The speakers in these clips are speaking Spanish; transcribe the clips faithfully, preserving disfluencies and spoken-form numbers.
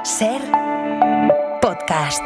Ser podcast.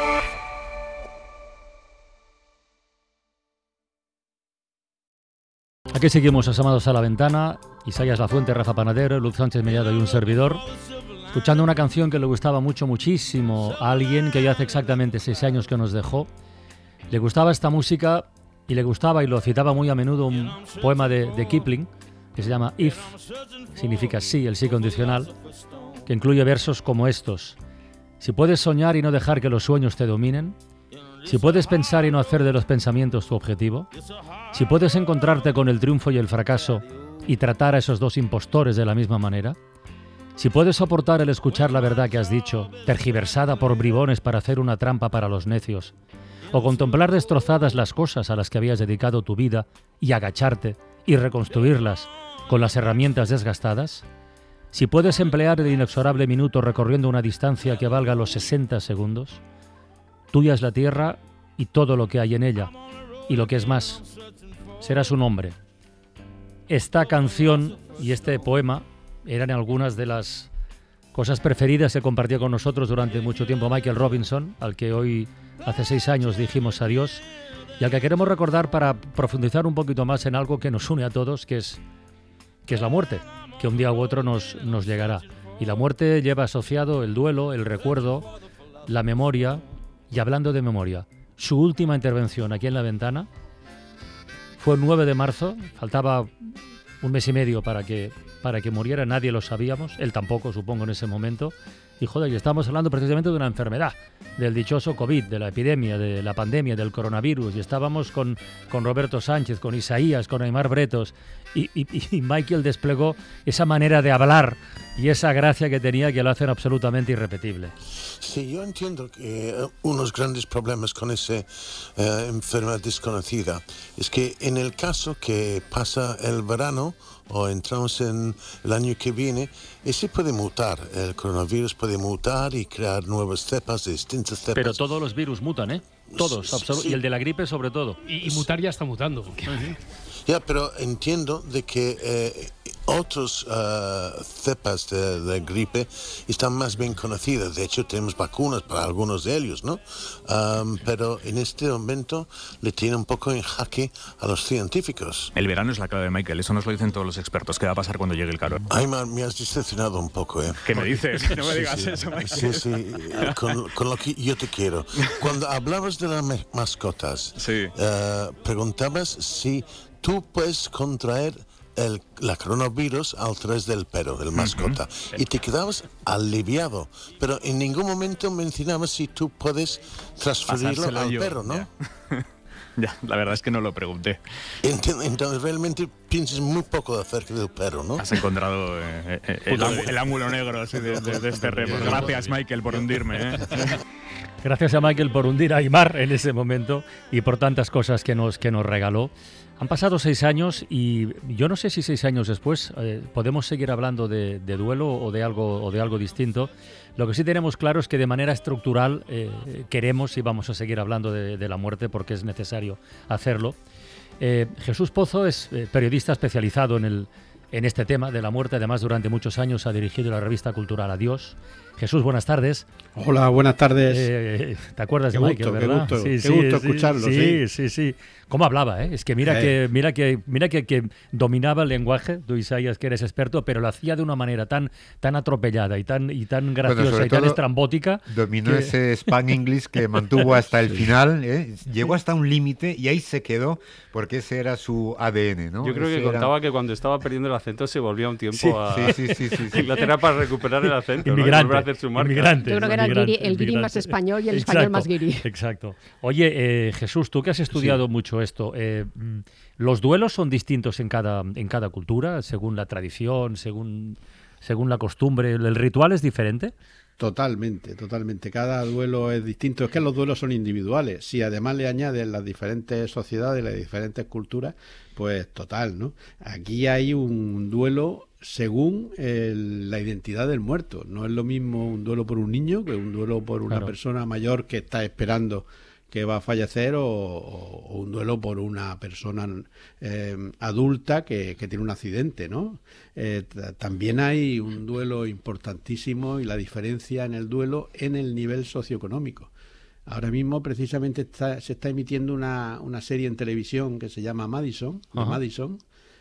Aquí seguimos asomados a la ventana, Isaías Lafuente, Rafa Panadero, Luz Sánchez Mellado y un servidor, escuchando una canción que le gustaba mucho, muchísimo a alguien que ya hace exactamente seis años que nos dejó. Le gustaba esta música y le gustaba, y lo citaba muy a menudo, un poema de, de Kipling que se llama If, significa sí, el sí condicional, que incluye versos como estos: si puedes soñar y no dejar que los sueños te dominen, si puedes pensar y no hacer de los pensamientos tu objetivo, si puedes encontrarte con el triunfo y el fracaso y tratar a esos dos impostores de la misma manera, si puedes soportar el escuchar la verdad que has dicho, tergiversada por bribones para hacer una trampa para los necios, o contemplar destrozadas las cosas a las que habías dedicado tu vida y agacharte y reconstruirlas con las herramientas desgastadas, si puedes emplear el inexorable minuto recorriendo una distancia que valga los sesenta segundos, tuya es la tierra y todo lo que hay en ella, y lo que es más, serás un hombre. Esta canción y este poema eran algunas de las cosas preferidas que compartió con nosotros durante mucho tiempo Michael Robinson, al que hoy, hace seis años, dijimos adiós, y al que queremos recordar para profundizar un poquito más en algo que nos une a todos, que es, que es la muerte, que un día u otro nos, nos llegará. Y la muerte lleva asociado el duelo, el recuerdo, la memoria. Y hablando de memoria, su última intervención aquí en La Ventana fue el nueve de marzo, faltaba un mes y medio para que, para que muriera, nadie lo sabíamos, él tampoco, supongo, en ese momento. Y joder, y estamos hablando precisamente de una enfermedad, del dichoso COVID, de la epidemia, de la pandemia, del coronavirus, y estábamos con, con Roberto Sánchez, con Isaías, con Aymar Bretos, y, y, y Michael desplegó esa manera de hablar y esa gracia que tenía que lo hacen absolutamente irrepetible. Sí, yo entiendo que uh, unos grandes problemas con esa uh, enfermedad desconocida es que en el caso que pasa el verano o entramos en el año que viene, ese puede mutar, el coronavirus puede mutar y crear nuevas cepas, distintas cepas. Pero todos los virus mutan, ¿eh? Todos, absolut- sí. Y el de la gripe sobre todo. Y, y mutar ya está mutando. Ya, pero entiendo de que eh, otras uh, cepas de, de gripe están más bien conocidas. De hecho, tenemos vacunas para algunos de ellos, ¿no? Um, pero en este momento le tiene un poco en jaque a los científicos. El verano es la clave, Michael. Eso nos lo dicen todos los expertos. ¿Qué va a pasar cuando llegue el calor? Ay, man, me has decepcionado un poco, ¿eh? ¿Qué me dices? No me Sí, digas sí. eso, Michael. Sí, sí, con, con lo que yo te quiero. Cuando hablabas de las me- mascotas, Sí. uh, preguntabas si tú puedes contraer el la coronavirus al través del perro, del mascota, uh-huh. y te quedabas aliviado, pero en ningún momento mencionabas si tú puedes transferirlo Pasárselo al yo, perro, ¿no? Ya. Ya, la verdad es que no lo pregunté. Ent- Entonces realmente piensas muy poco acerca del perro, ¿no? Has encontrado eh, eh, el, ángulo, el ángulo negro sí, de, de, de este remo. Gracias, Michael, por hundirme. ¿eh? Gracias a Michael por hundir a Aymar en ese momento y por tantas cosas que nos, que nos regaló. Han pasado seis años y yo no sé si seis años después eh, podemos seguir hablando de, de duelo o de algo o de algo distinto. Lo que sí tenemos claro es que de manera estructural eh, queremos y vamos a seguir hablando de, de la muerte porque es necesario hacerlo. Eh, Jesús Pozo es eh, periodista especializado en, el, en este tema de la muerte. Además, durante muchos años ha dirigido la revista cultural Adiós. Jesús, buenas tardes. Hola, buenas tardes. Eh, ¿Te acuerdas qué de Michael, gusto, verdad? Qué gusto, sí, qué sí, gusto sí, escucharlo. Sí, sí, sí, sí. ¿Cómo hablaba? Eh? Es que mira, eh. que mira que mira que, que dominaba el lenguaje, tú Isaías, que eres experto, pero lo hacía de una manera tan tan atropellada y tan y tan graciosa bueno, y tan estrambótica. Dominó que... ese Span English que mantuvo hasta el final, ¿eh? Llegó hasta un límite y ahí se quedó porque ese era su A D N, ¿no? Yo creo ese que contaba era... que cuando estaba perdiendo el acento se volvía un tiempo sí, a sí, sí, sí, sí, sí. Inglaterra para recuperar el acento, inmigrante, ¿no? Y volver a hacer su marca. Inmigrante, Yo creo que era el guiri, el guiri más español y el exacto, español más guiri. Exacto. Oye, eh, Jesús, tú que has estudiado sí. mucho esto, eh, ¿los duelos son distintos en cada, en cada cultura, según la tradición, según, según la costumbre? ¿El ritual es diferente? Totalmente, totalmente. Cada duelo es distinto. Es que los duelos son individuales. Si además le añaden las diferentes sociedades, las diferentes culturas, pues total, ¿no? Aquí hay un duelo según el, la identidad del muerto. No es lo mismo un duelo por un niño que un duelo por una claro. persona mayor que está esperando que va a fallecer o, o un duelo por una persona eh, adulta que, que tiene un accidente, ¿no? Eh, t- también hay un duelo importantísimo y la diferencia en el duelo en el nivel socioeconómico. Ahora mismo precisamente está, se está emitiendo una, una serie en televisión que se llama Madison, de Madison,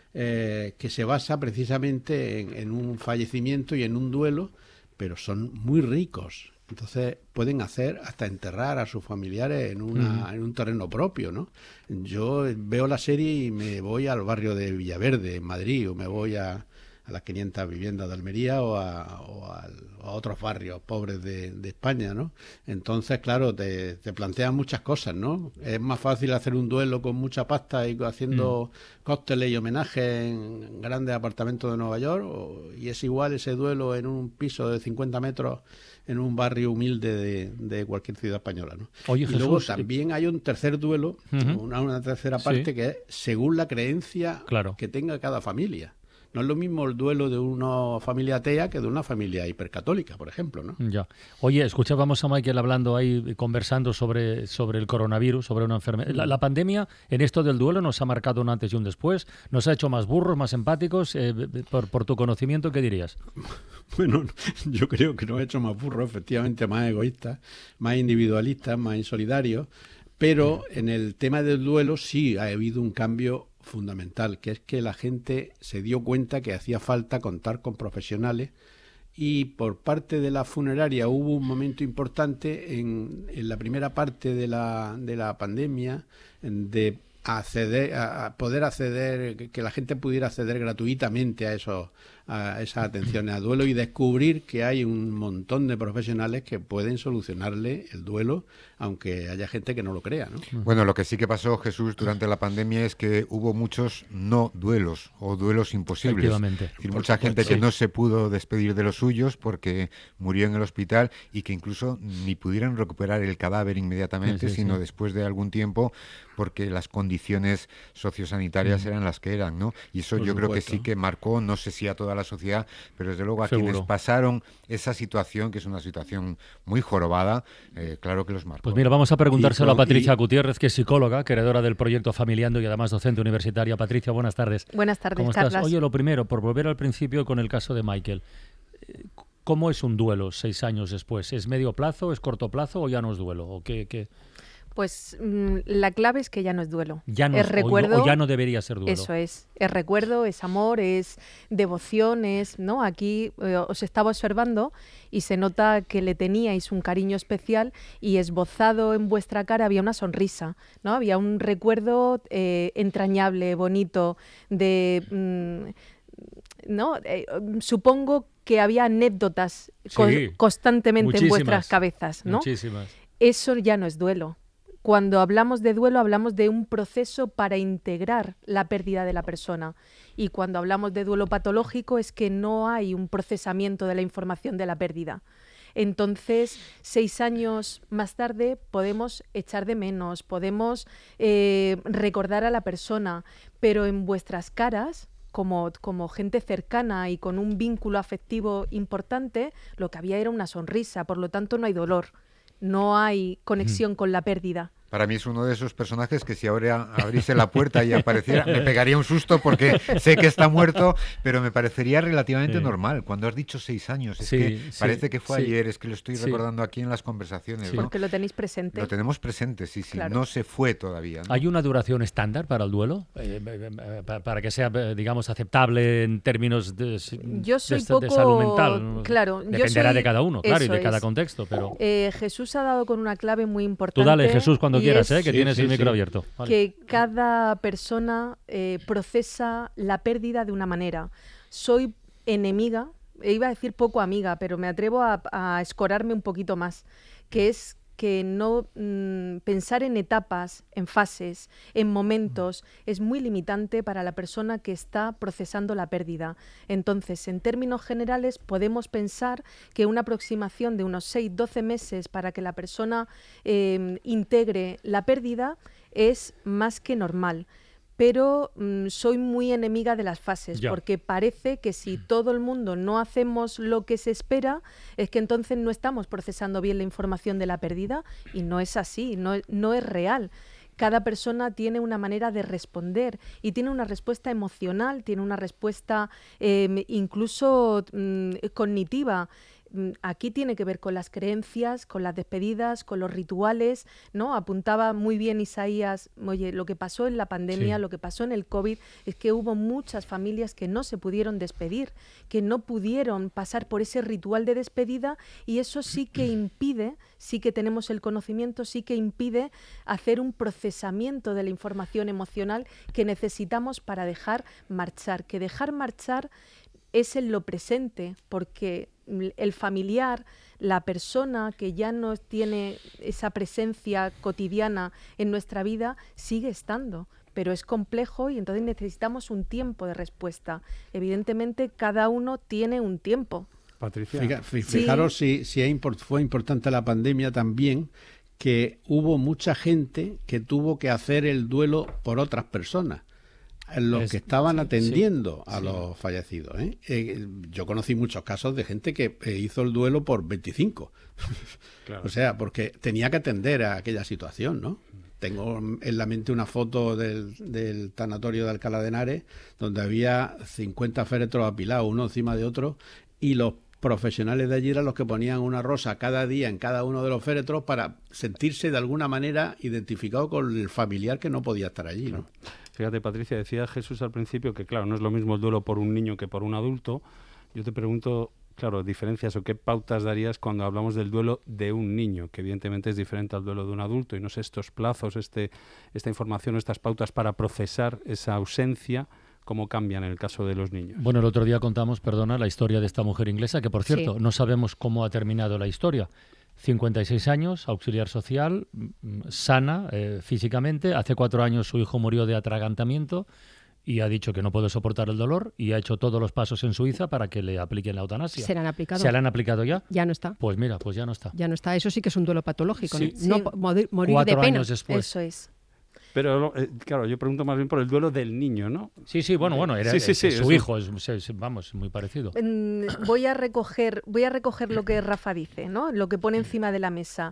eh, que se basa precisamente en, en un fallecimiento y en un duelo, pero son muy ricos. Entonces pueden hacer hasta enterrar a sus familiares en, una, uh-huh. en un terreno propio, ¿no? Yo veo la serie y me voy al barrio de Villaverde, en Madrid, o me voy a, a las quinientas viviendas de Almería o a, o a, a otros barrios pobres de, de España, ¿no? Entonces, claro, te, te plantean muchas cosas, ¿no? Es más fácil hacer un duelo con mucha pasta y haciendo mm. cócteles y homenajes en grandes apartamentos de Nueva York, o, y es igual ese duelo en un piso de cincuenta metros en un barrio humilde de, de cualquier ciudad española, ¿no? Oye, y Jesús, luego también hay un tercer duelo, uh-huh. una, una tercera parte, sí. que es según la creencia claro. que tenga cada familia. No es lo mismo el duelo de una familia atea que de una familia hipercatólica, por ejemplo, ¿no? Ya. Oye, escuchábamos a Michael hablando ahí, conversando sobre, sobre el coronavirus, sobre una enfermedad. La, la pandemia en esto del duelo nos ha marcado un antes y un después, nos ha hecho más burros, más empáticos. Eh, por, por tu conocimiento, ¿qué dirías? Bueno, yo creo que nos ha hecho más burros, efectivamente, más egoístas, más individualistas, más insolidarios, pero en el tema del duelo sí ha habido un cambio fundamental, que es que la gente se dio cuenta que hacía falta contar con profesionales, y por parte de la funeraria hubo un momento importante en, en la primera parte de la, de la pandemia de acceder, a poder acceder, que la gente pudiera acceder gratuitamente a esos a esas atenciones a duelo, y descubrir que hay un montón de profesionales que pueden solucionarle el duelo, aunque haya gente que no lo crea, ¿no? Bueno, lo que sí que pasó, Jesús, durante la pandemia es que hubo muchos no duelos o duelos imposibles. Efectivamente. Es decir, mucha gente que sí. no se pudo despedir de los suyos porque murió en el hospital y que incluso ni pudieron recuperar el cadáver inmediatamente, sí, sí, sino sí. después de algún tiempo, porque las condiciones sociosanitarias mm. eran las que eran, ¿no? Y eso Por yo supuesto. creo que sí que marcó, no sé si a toda la sociedad, pero desde luego a Seguro. quienes pasaron esa situación, que es una situación muy jorobada, eh, claro que los marcó. Pues mira, vamos a preguntárselo y, a Patricia y... Gutiérrez, que es psicóloga, creadora del proyecto Familiando y además docente universitaria. Patricia, buenas tardes. Buenas tardes, ¿Cómo estás? Carlas. Oye, lo primero, por volver al principio con el caso de Michael, ¿cómo es un duelo seis años después? ¿Es medio plazo, es corto plazo o ya no es duelo? ¿O qué, qué? Pues mmm, la clave es que ya no es duelo. Ya no es es, recuerdo, o, o ya no debería ser duelo. Eso es. Es recuerdo, es amor, es devoción, es, ¿no? Aquí eh, os estaba observando y se nota que le teníais un cariño especial, y esbozado en vuestra cara había una sonrisa, ¿no? Había un recuerdo eh, entrañable, bonito, de... Mmm, ¿no? Eh, supongo que había anécdotas sí, con, constantemente en vuestras cabezas, ¿no? Muchísimas. Eso ya no es duelo. Cuando hablamos de duelo, hablamos de un proceso para integrar la pérdida de la persona. Y cuando hablamos de duelo patológico es que no hay un procesamiento de la información de la pérdida. Entonces, seis años más tarde podemos echar de menos, podemos eh, recordar a la persona, pero en vuestras caras, como, como gente cercana y con un vínculo afectivo importante, lo que había era una sonrisa, por lo tanto no hay dolor. No hay conexión mm. con la pérdida. Para mí es uno de esos personajes que si ahora abriese la puerta y apareciera, me pegaría un susto porque sé que está muerto, pero me parecería relativamente sí. normal. Cuando has dicho seis años, es sí, que sí, parece que fue sí. ayer, es que lo estoy sí. recordando aquí en las conversaciones. Sí. ¿no? Porque lo tenéis presente. Lo tenemos presente, sí, sí. Claro. No se fue todavía, ¿no? ¿Hay una duración estándar para el duelo? Eh, eh, para que sea, digamos, aceptable en términos de, yo soy de, poco... de salud mental. Claro, Dependerá yo soy... de cada uno, claro, Eso y de cada es. contexto. Pero eh, Jesús ha dado con una clave muy importante. Tú dale, Jesús, cuando quieras, es... eh, que sí, tienes sí, el micro sí. abierto. Vale. Que cada persona eh, procesa la pérdida de una manera. Soy enemiga, iba a decir poco amiga, pero me atrevo a, a escorarme un poquito más, que es que no mmm, pensar en etapas, en fases, en momentos, es muy limitante para la persona que está procesando la pérdida. Entonces, en términos generales, podemos pensar que una aproximación de unos seis a doce meses para que la persona eh, integre la pérdida es más que normal. pero mmm, soy muy enemiga de las fases, ya. porque parece que si todo el mundo no hacemos lo que se espera, es que entonces no estamos procesando bien la información de la pérdida, y no es así, no, no es real. Cada persona tiene una manera de responder y tiene una respuesta emocional, tiene una respuesta eh, incluso mmm, cognitiva. Aquí tiene que ver con las creencias, con las despedidas, con los rituales, ¿no? Apuntaba muy bien Isaías, oye, lo que pasó en la pandemia, sí. lo que pasó en el COVID, es que hubo muchas familias que no se pudieron despedir, que no pudieron pasar por ese ritual de despedida, y eso sí que impide, sí que tenemos el conocimiento, sí que impide hacer un procesamiento de la información emocional que necesitamos para dejar marchar, que dejar marchar es en lo presente, porque el familiar, la persona que ya no tiene esa presencia cotidiana en nuestra vida, sigue estando, pero es complejo y entonces necesitamos un tiempo de respuesta. Evidentemente, cada uno tiene un tiempo. Patricia. Fija, fijaros sí. si, si fue importante la pandemia también, que hubo mucha gente que tuvo que hacer el duelo por otras personas. Los es, que estaban sí, atendiendo sí, a sí. los fallecidos. ¿eh? Eh, yo conocí muchos casos de gente que eh, hizo el duelo por veinticinco. Claro. O sea, porque tenía que atender a aquella situación, ¿no? Tengo en la mente una foto del, del tanatorio de Alcalá de Henares, donde había cincuenta féretros apilados, uno encima de otro, y los profesionales de allí eran los que ponían una rosa cada día en cada uno de los féretros para sentirse de alguna manera identificado con el familiar que no podía estar allí, ¿no? Fíjate, Patricia, decía Jesús al principio que, claro, no es lo mismo el duelo por un niño que por un adulto. Yo te pregunto, claro, diferencias o qué pautas darías cuando hablamos del duelo de un niño, que evidentemente es diferente al duelo de un adulto, y no sé, estos plazos, este, esta información, estas pautas para procesar esa ausencia, ¿cómo cambian en el caso de los niños? Bueno, el otro día contamos, perdona, la historia de esta mujer inglesa, que por cierto, sí. no sabemos cómo ha terminado la historia. cincuenta y seis años, auxiliar social, sana eh, físicamente. Hace cuatro años su hijo murió de atragantamiento y ha dicho que no puede soportar el dolor y ha hecho todos los pasos en Suiza para que le apliquen la eutanasia. ¿Se le han aplicado? ¿Se le han aplicado ya? Ya no está. Pues mira, pues ya no está. Ya no está. Eso sí que es un duelo patológico. Sí. No, sí. no morir, morir cuatro de pena. años después. Eso es. Pero, eh, claro, yo pregunto más bien por el duelo del niño, ¿no? Sí, sí, bueno, bueno, era, sí, sí, sí, es, su es hijo, es, es, vamos, muy parecido. Voy a recoger, voy a recoger lo que Rafa dice, ¿no? Lo que pone encima de la mesa.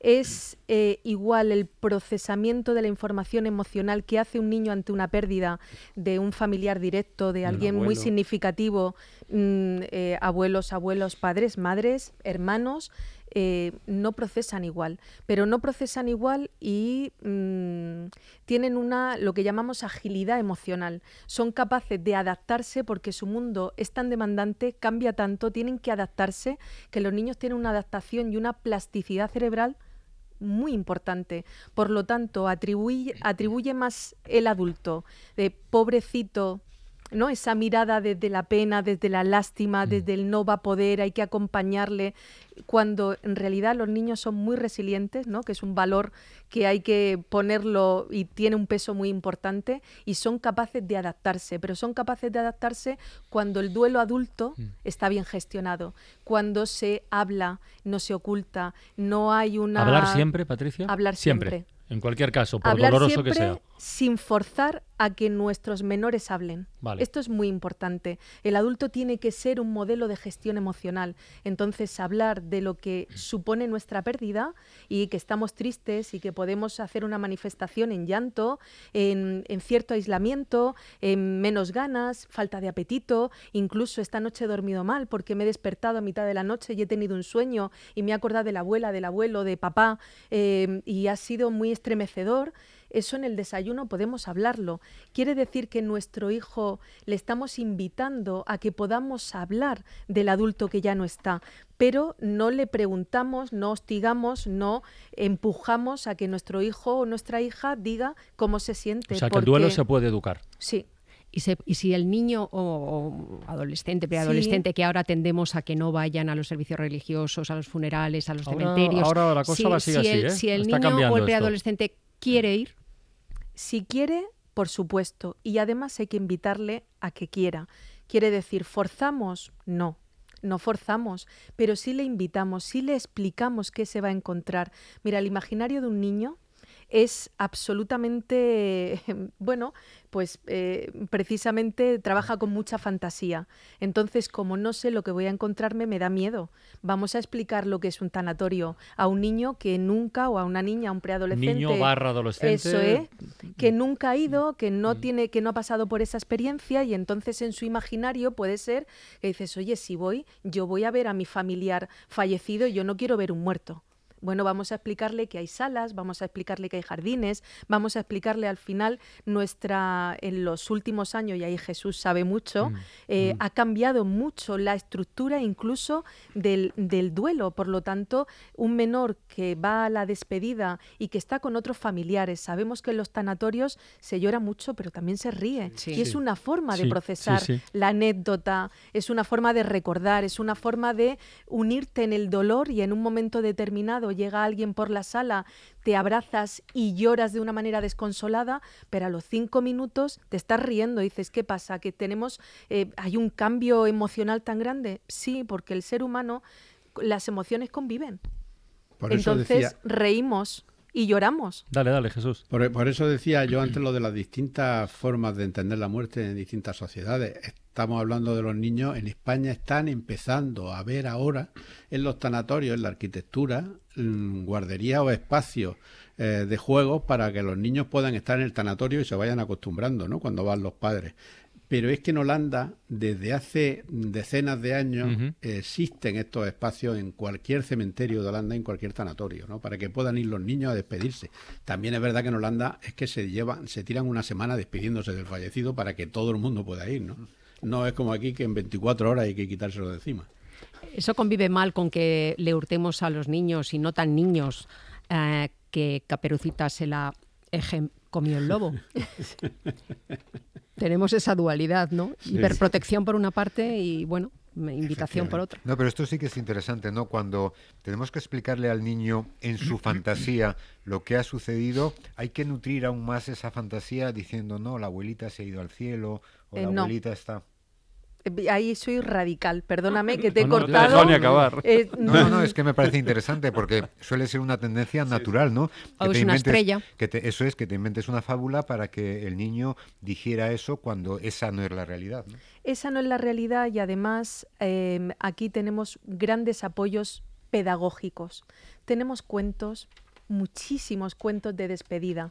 Es eh, igual el procesamiento de la información emocional que hace un niño ante una pérdida de un familiar directo, de alguien muy significativo, mmm, eh, abuelos, abuelos, padres, madres, hermanos. Eh, no procesan igual, pero no procesan igual y mmm, tienen una, lo que llamamos agilidad emocional. Son capaces de adaptarse porque su mundo es tan demandante, cambia tanto, tienen que adaptarse, que los niños tienen una adaptación y una plasticidad cerebral muy importante. Por lo tanto, atribuye, atribuye más el adulto de pobrecito, ¿no? Esa mirada desde la pena, desde la lástima, desde el no va a poder, hay que acompañarle, cuando en realidad los niños son muy resilientes, ¿no? Que es un valor que hay que ponerlo y tiene un peso muy importante, y son capaces de adaptarse, pero son capaces de adaptarse cuando el duelo adulto está bien gestionado, cuando se habla, no se oculta, no hay una... ¿Hablar siempre, Patricia? Hablar siempre. siempre. En cualquier caso, por Hablar doloroso que sea. Sin forzar a que nuestros menores hablen. Vale. Esto es muy importante. El adulto tiene que ser un modelo de gestión emocional. Entonces, hablar de lo que supone nuestra pérdida y que estamos tristes y que podemos hacer una manifestación en llanto, en, en cierto aislamiento, en menos ganas, falta de apetito, incluso esta noche he dormido mal porque me he despertado a mitad de la noche y he tenido un sueño y me he acordado de la abuela, del abuelo, de papá, eh, y ha sido muy estremecedor. Eso en el desayuno podemos hablarlo. Quiere decir que nuestro hijo le estamos invitando a que podamos hablar del adulto que ya no está, pero no le preguntamos, no hostigamos, no empujamos a que nuestro hijo o nuestra hija diga cómo se siente. O sea, que porque... el duelo se puede educar. Sí. Y, se, y si el niño o, o adolescente, preadolescente, sí. que ahora tendemos a que no vayan a los servicios religiosos, a los funerales, a los ahora, cementerios. Ahora la cosa si, va así, si así, el, ¿eh? Si el Está niño o el preadolescente esto. quiere ir. Si quiere, por supuesto. Y además hay que invitarle a que quiera. Quiere decir, ¿forzamos? No. No forzamos, pero sí le invitamos, sí le explicamos qué se va a encontrar. Mira, el imaginario de un niño es absolutamente, bueno, pues eh, precisamente trabaja con mucha fantasía. Entonces, como no sé lo que voy a encontrarme, me da miedo. Vamos a explicar lo que es un tanatorio a un niño que nunca, o a una niña, a un preadolescente. Niño barra adolescente. Eso es, que nunca ha ido, que no tiene, que no ha pasado por esa experiencia, y entonces en su imaginario puede ser que dices, oye, si voy, yo voy a ver a mi familiar fallecido y yo no quiero ver un muerto. Bueno, vamos a explicarle que hay salas, vamos a explicarle que hay jardines, vamos a explicarle al final nuestra, en los últimos años, y ahí Jesús sabe mucho, mm, eh, mm. ha cambiado mucho la estructura incluso del, del duelo. Por lo tanto, un menor que va a la despedida y que está con otros familiares, sabemos que en los tanatorios se llora mucho, pero también se ríe. Sí. Y es una forma de sí, procesar sí, sí. la anécdota, es una forma de recordar, es una forma de unirte en el dolor, y en un momento determinado llega alguien por la sala, te abrazas y lloras de una manera desconsolada, pero a los cinco minutos te estás riendo y dices, ¿qué pasa? ¿Que tenemos, eh, hay un cambio emocional tan grande? Sí, porque el ser humano, las emociones conviven. Por eso Entonces decía... reímos y lloramos. Dale, dale, Jesús. Por, por eso decía yo antes lo de las distintas formas de entender la muerte en distintas sociedades. Estamos hablando de los niños. En España están empezando a ver ahora en los tanatorios, en la arquitectura, guarderías o espacios eh, de juegos para que los niños puedan estar en el tanatorio y se vayan acostumbrando, ¿no?, cuando van los padres. Pero es que en Holanda, desde hace decenas de años, uh-huh. existen estos espacios en cualquier cementerio de Holanda, en cualquier tanatorio, ¿no?, para que puedan ir los niños a despedirse. También es verdad que en Holanda es que se llevan, se tiran una semana despidiéndose del fallecido para que todo el mundo pueda ir, ¿no? No es como aquí, que en veinticuatro horas hay que quitárselo de encima. Eso convive mal con que le hurtemos a los niños, y no tan niños, eh, que Caperucita se la ejem, comió el lobo. Tenemos esa dualidad, ¿no? Sí. Hiperprotección por una parte y, bueno, invitación por otra. No, pero esto sí que es interesante, ¿no? Cuando tenemos que explicarle al niño en su fantasía lo que ha sucedido, hay que nutrir aún más esa fantasía diciendo, no, la abuelita se ha ido al cielo, o la eh, no. abuelita está... Ahí soy radical, perdóname que te he no, cortado. No, acabar. Eh, no, no, no, es que me parece interesante porque suele ser una tendencia natural, ¿no? Que o es una estrella. Que te, eso es, que te inventes una fábula para que el niño digiera eso cuando esa no es la realidad, ¿no? Esa no es la realidad, y además eh, aquí tenemos grandes apoyos pedagógicos. Tenemos cuentos, muchísimos cuentos de despedida,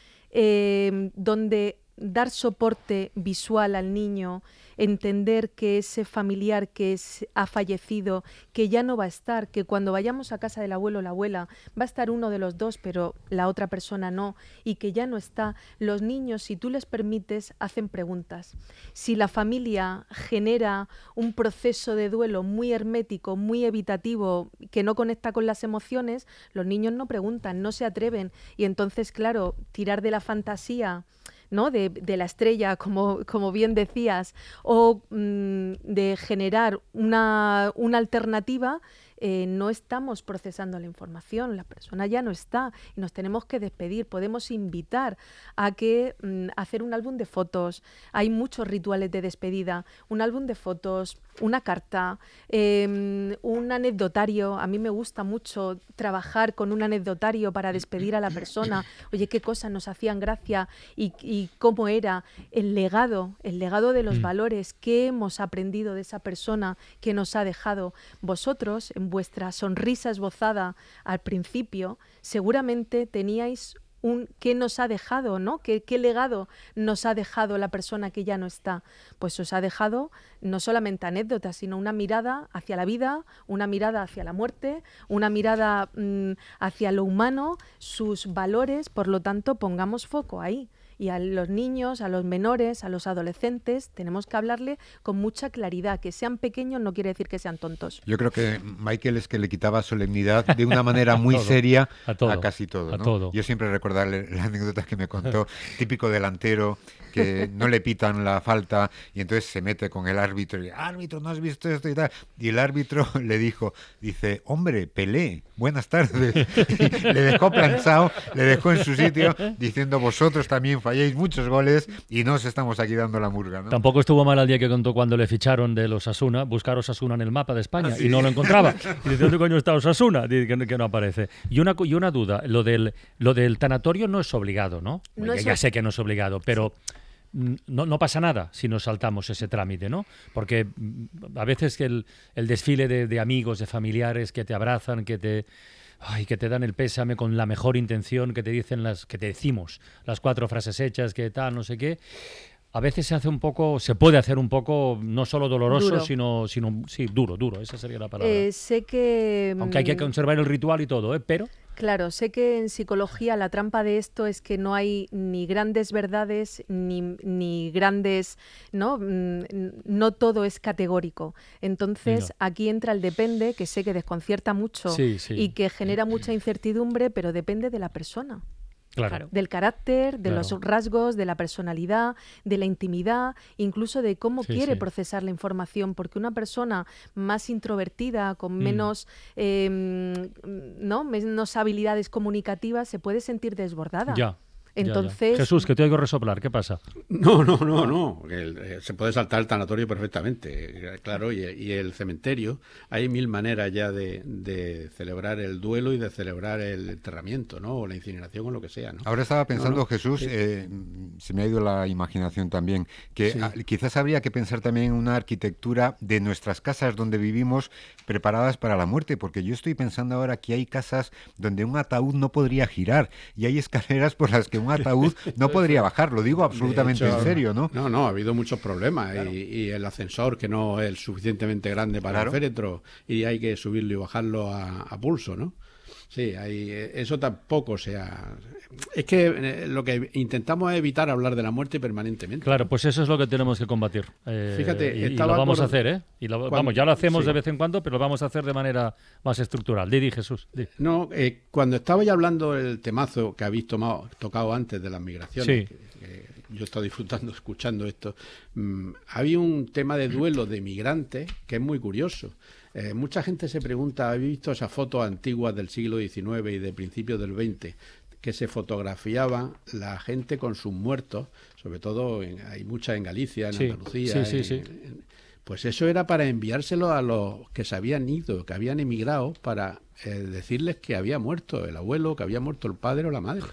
eh, donde dar soporte visual al niño, entender que ese familiar que es, ha fallecido, que ya no va a estar, que cuando vayamos a casa del abuelo o la abuela va a estar uno de los dos, pero la otra persona no, y que ya no está. Los niños, si tú les permites, hacen preguntas. Si la familia genera un proceso de duelo muy hermético, muy evitativo, que no conecta con las emociones, los niños no preguntan, no se atreven, y entonces, claro, tirar de la fantasía, ¿no?, de, de la estrella, como, como bien decías, o mmm, de generar una, una alternativa, eh, no estamos procesando la información, la persona ya no está y nos tenemos que despedir. Podemos invitar a que mmm, hacer un álbum de fotos, hay muchos rituales de despedida, un álbum de fotos, una carta, eh, un anecdotario. A mí me gusta mucho trabajar con un anecdotario para despedir a la persona. Oye, qué cosas nos hacían gracia y, y cómo era el legado, el legado de los mm. valores, qué hemos aprendido de esa persona que nos ha dejado. Vosotros, en vuestra sonrisa esbozada al principio, seguramente teníais un qué nos ha dejado, ¿no? ¿Qué, qué legado nos ha dejado la persona que ya no está? Pues os ha dejado no solamente anécdotas, sino una mirada hacia la vida, una mirada hacia la muerte, una mirada mmm, hacia lo humano, sus valores. Por lo tanto, pongamos foco ahí. Y a los niños, a los menores, a los adolescentes, tenemos que hablarle con mucha claridad. Que sean pequeños no quiere decir que sean tontos. Yo creo que Michael es que le quitaba solemnidad de una manera muy todo, seria a, todo, a casi todo, a ¿no? todo. Yo siempre recordarle la anécdota que me contó, típico delantero, que no le pitan la falta y entonces se mete con el árbitro y árbitro, ¿no has visto esto y tal? Y el árbitro le dijo, dice, hombre, Pelé, buenas tardes. Y le dejó planchado, le dejó en su sitio diciendo, vosotros también falláis. falléis muchos goles y no os estamos aquí dando la murga, ¿no? Tampoco estuvo mal el día que contó cuando le ficharon de los Osasuna, buscar Osasuna en el mapa de España, ¿sí? Y no lo encontraba. Y dice, ¿dónde coño está Osasuna? Dice que, que no aparece. Y una, y una duda, lo del, lo del tanatorio no es obligado, ¿no? No ya, es ya sé que no es obligado, pero... Sí. No, no pasa nada si nos saltamos ese trámite, ¿no? Porque a veces que el, el desfile de, de amigos, de familiares que te abrazan, que te, ay, que te dan el pésame con la mejor intención, que te dicen las, que te decimos las cuatro frases hechas, que tal, no sé qué. A veces se hace un poco, se puede hacer un poco, no solo doloroso, duro. sino, sino, sí, duro, duro, esa sería la palabra. Eh, sé que... Aunque hay que conservar el ritual y todo, ¿eh? Pero... Claro, sé que en psicología la trampa de esto es que no hay ni grandes verdades ni, ni grandes, ¿no? No todo es categórico. Entonces, no. Aquí entra el depende, que sé que desconcierta mucho sí, sí. y que genera mucha incertidumbre, pero depende de la persona. Claro. Del carácter, de claro. los rasgos, de la personalidad, de la intimidad, incluso de cómo sí, quiere sí. procesar la información, porque una persona más introvertida, con mm. menos, eh, ¿no? menos habilidades comunicativas, se puede sentir desbordada. Ya. Entonces, ya, ya. Jesús, que te oigo resoplar, ¿qué pasa? No, no, no, no. El, eh, se puede saltar el tanatorio perfectamente, claro, y, y el cementerio. Hay mil maneras ya de, de celebrar el duelo y de celebrar el enterramiento, ¿no? O la incineración o lo que sea, ¿no? Ahora estaba pensando, no, no. Jesús, sí. eh, se me ha ido la imaginación también, que sí. a, quizás habría que pensar también en una arquitectura de nuestras casas donde vivimos preparadas para la muerte, porque yo estoy pensando ahora que hay casas donde un ataúd no podría girar y hay escaleras por las que un ataúd no podría bajar, lo digo absolutamente hecho, en serio, ¿no? No, no, ha habido muchos problemas claro. y, y el ascensor que no es suficientemente grande para claro. el féretro y hay que subirlo y bajarlo a, a pulso, ¿no? Sí, hay, eso tampoco sea... Es que lo que intentamos es evitar hablar de la muerte permanentemente. Claro, pues eso es lo que tenemos que combatir. Eh, Fíjate, y, y lo vamos por... a hacer, ¿eh? Y lo, cuando... Vamos, ya lo hacemos sí. de vez en cuando, pero lo vamos a hacer de manera más estructural. Di, di Jesús. Di. No, eh, cuando estaba ya hablando el temazo que habéis tomado, tocado antes de las migraciones, sí. que, que yo he estado disfrutando escuchando esto, mmm, había un tema de duelo de migrantes que es muy curioso. Eh, mucha gente se pregunta, ¿habéis visto esas fotos antiguas del siglo diecinueve y de principios del veinte? Que se fotografiaban la gente con sus muertos, sobre todo en, hay muchas en Galicia, en sí, Andalucía. Sí, en, sí, sí. En, pues eso era para enviárselo a los que se habían ido, que habían emigrado, para eh, decirles que había muerto el abuelo, que había muerto el padre o la madre.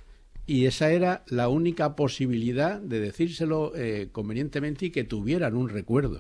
Y esa era la única posibilidad de decírselo eh, convenientemente y que tuvieran un recuerdo.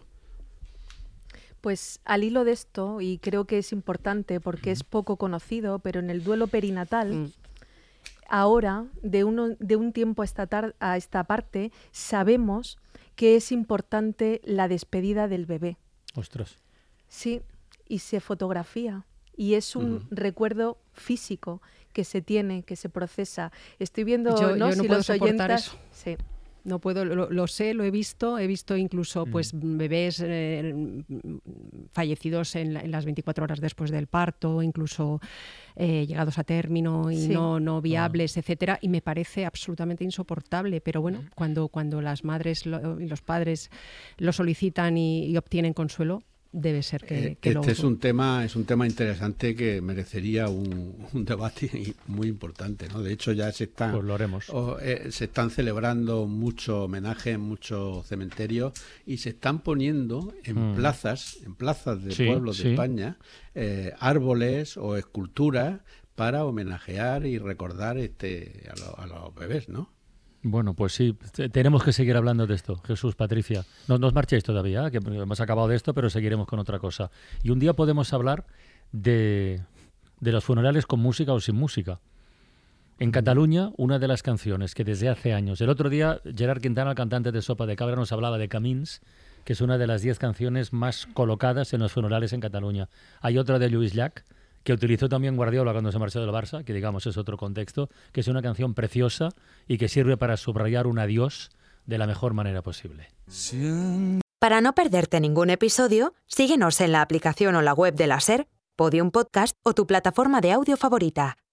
Pues al hilo de esto, y creo que es importante porque es poco conocido, pero en el duelo perinatal, mm. ahora, de, uno, de un tiempo a esta, tar- a esta parte, sabemos que es importante la despedida del bebé. Ostras. Sí, y se fotografía. Y es un uh-huh. recuerdo físico que se tiene, que se procesa. Estoy viendo, yo, ¿no? Yo no si puedo los soportar oyentas... eso. Sí. No puedo, lo, lo sé, lo he visto, he visto incluso mm. pues bebés eh, fallecidos en, la, en las veinticuatro horas después del parto, incluso eh, llegados a término y sí. no, no viables, ah. etcétera, y me parece absolutamente insoportable, pero bueno, cuando, cuando las madres lo, y los padres lo solicitan y, y obtienen consuelo, debe ser que, que este lo es un tema es un tema interesante que merecería un, un debate muy importante, ¿no? De hecho ya se están pues lo haremos. O, eh, se están celebrando muchos homenajes en muchos cementerios y se están poniendo en mm. plazas en plazas de sí, pueblos sí. de España eh, árboles o esculturas para homenajear y recordar este a, lo, a los bebés, ¿no? Bueno, pues sí, tenemos que seguir hablando de esto. Jesús, Patricia, no, no os marchéis todavía, que hemos acabado de esto, pero seguiremos con otra cosa. Y un día podemos hablar de, de los funerales con música o sin música. En Cataluña, una de las canciones que desde hace años... El otro día, Gerard Quintana, el cantante de Sopa de Cabra, nos hablaba de Camins, que es una de las diez canciones más colocadas en los funerales en Cataluña. Hay otra de Lluís Llach, que utilizó también Guardiola cuando se marchó del Barça, que digamos es otro contexto, que es una canción preciosa y que sirve para subrayar un adiós de la mejor manera posible. Para no perderte ningún episodio, síguenos en la aplicación o la web de la SER, Podium Podcast o tu plataforma de audio favorita.